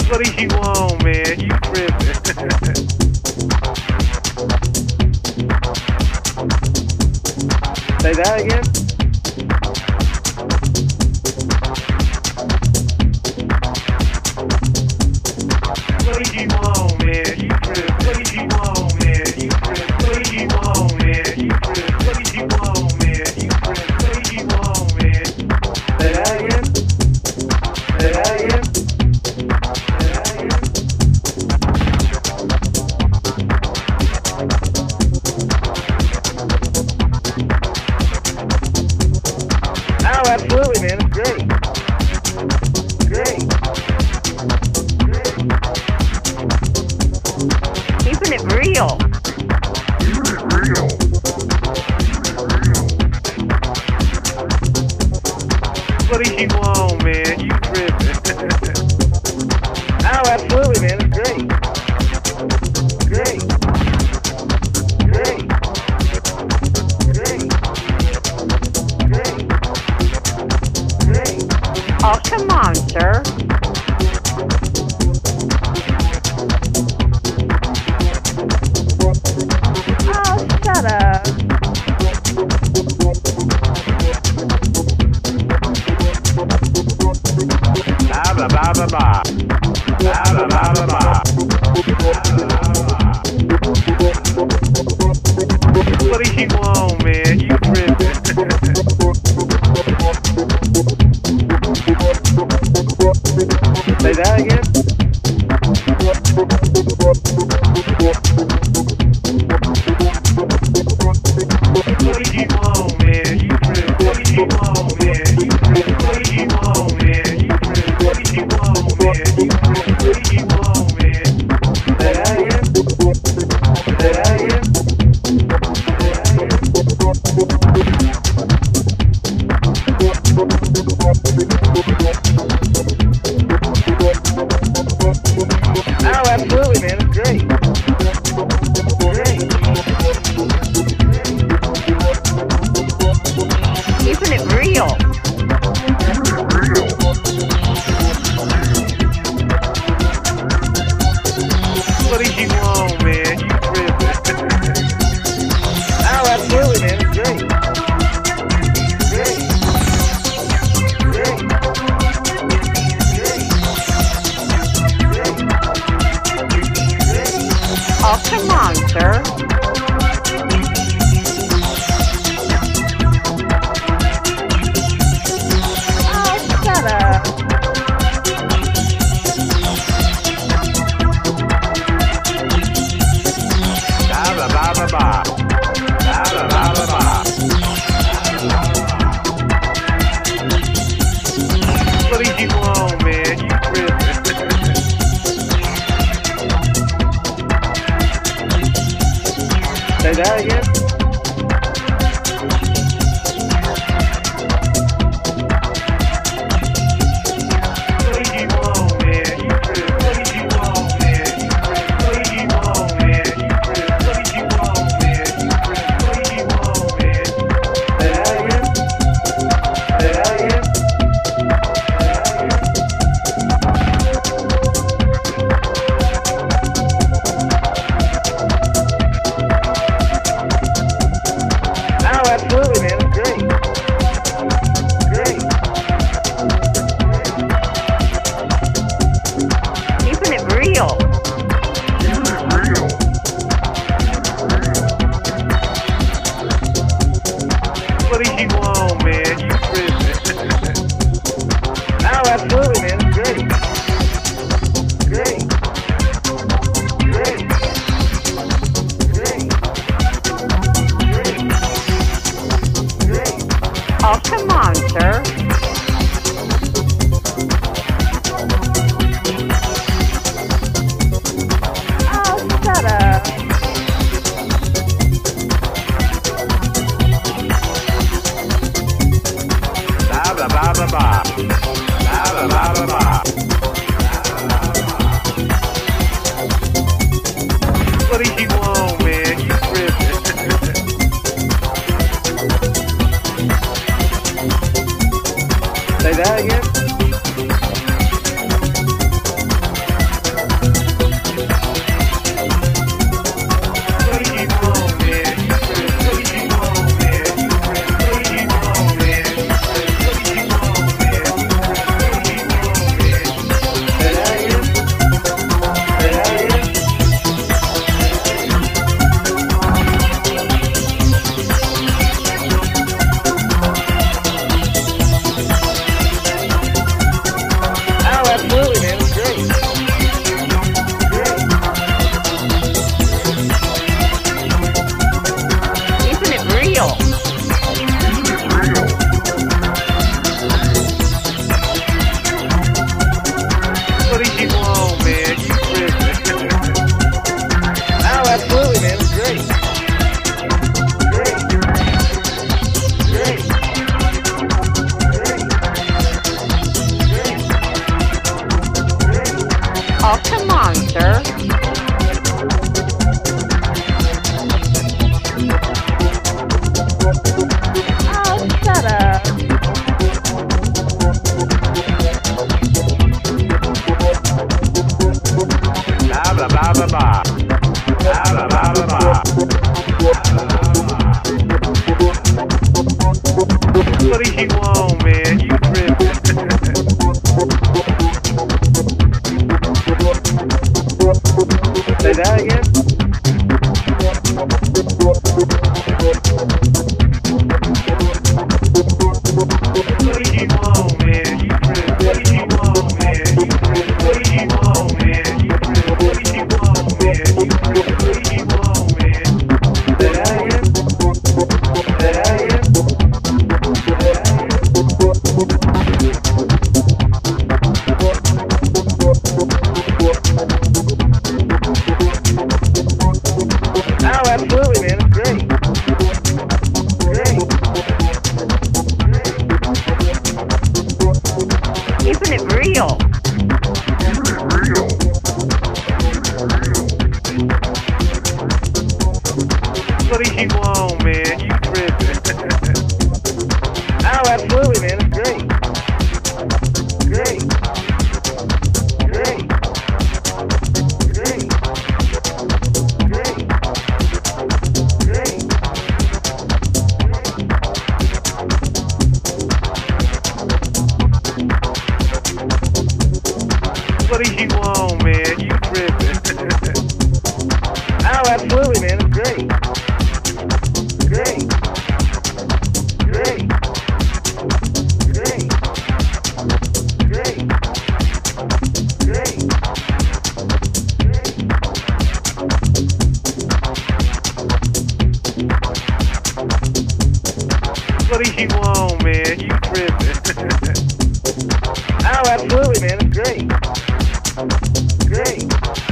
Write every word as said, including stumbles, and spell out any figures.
What do you want, man? You tripping. Say that again? What do you want, man? You tripping. What do you want, man? You tripping. What do you want, man? You tripping. What do you want, man? You tripping. What do you want, man? Say that again? Say that again? Oh, absolutely, man. It's great. Great. Great. Keeping it real. Keeping it real. What do you want, man? You tripping. Oh, absolutely, man. It's great. Great. Great. Great. Great. Great. Oh, come on, sir. Oh, shut up. Ba ba ba ba ba. Ba ba ba ba ba. What do you want, man? You tripping. Say that again? What do you want, man? You tripping. What do you want, man? You tripping. What do you want, man? You tripping. What do you want, man? You tripping. What do you want, man? Say that again? Say that again? Oh, absolutely, man. It's great. Great. Keeping it real. What do you want, man? You tripping. Oh, absolutely, man. It's great. Great. Great. Great. Great. Oh, come on, sir. Oh, shut up. Ba ba ba ba ba. Ba ba ba ba ba. What do you want, man? You tripping. Say that again? What do you want, man? You tripping. What do you want, man? You tripping. What do you want, man? You tripping. What do you want, man? You tripping. What do you want, man? Say that again? Say that again? Say that again? Oh, come on, sir. Oh, shut up. Blah, blah, blah, blah, blah. Blah, blah, blah, blah, blah. What do you want, man? You tripping. Say that again? What do you want, man? You tripping. What do you want, man? You tripping. What do you want, man? You tripping. What do you want, man? You tripping. What do you want, man? Say that again? Say that again? Oh, absolutely, man. It's great. Great. Keeping it real. What do you want, man? You tripping. Oh, absolutely, man. It's great. Great. Great. Great. Great. Great. What do you want, man? You tripping. Oh, absolutely, man. It's great. Great. Great. Great. Great. Great. What do you want, man? You tripping. Oh, absolutely, man. It's great. Great.